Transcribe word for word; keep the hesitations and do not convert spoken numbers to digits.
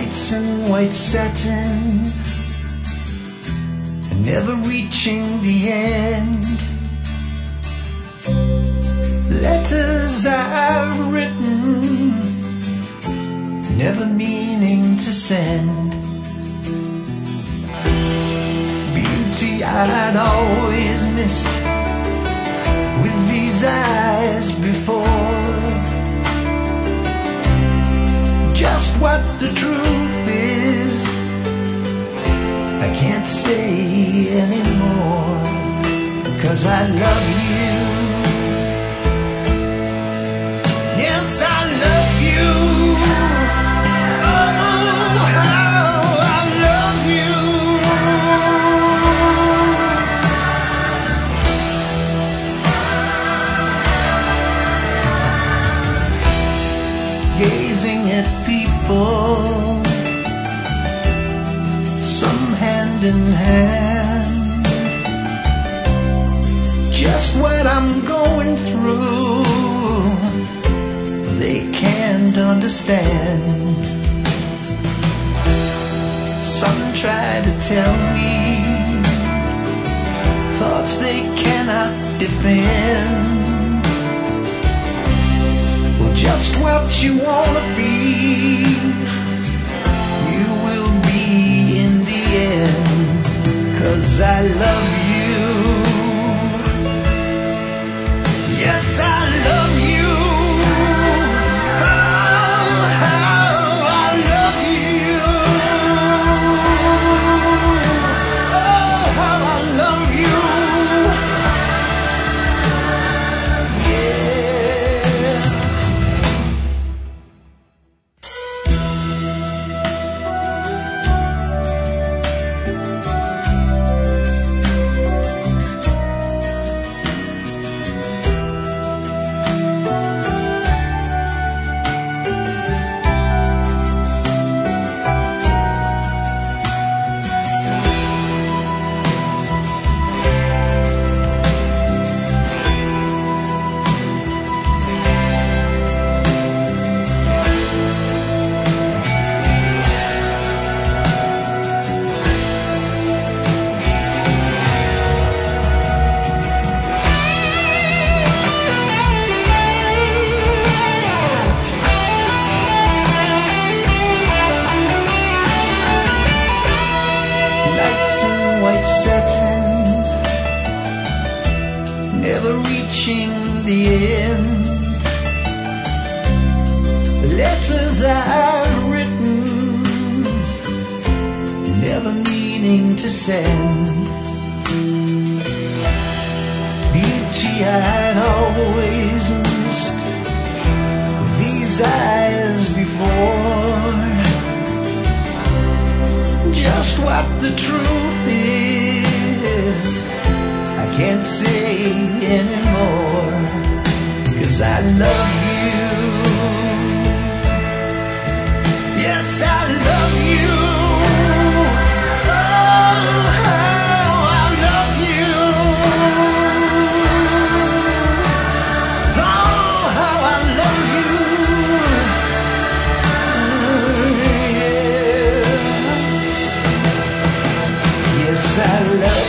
nights in white satin, never reaching the end. Letters I've written, never meaning to send. Beauty I'd always missed with these eyes before. Just what the truth is, I can't say anymore, 'cause I love you. Yes, I love you. Oh, how I love you. Gazing at people, some hand in hand, just what I'm going through, they can't understand. Some try to tell me thoughts they cannot defend. Well, just what you wanna be, you will be in the end, 'cause I love you. Yes, I love you. Never reaching the end. Letters I've written, never meaning to send. Beauty I'd always missed with these eyes before. Just what the truth is, I can't say anymore, 'cause I love you. Yes, I love you. Oh, how I love you. Oh, how I love you. Oh, yeah. Yes, I love you.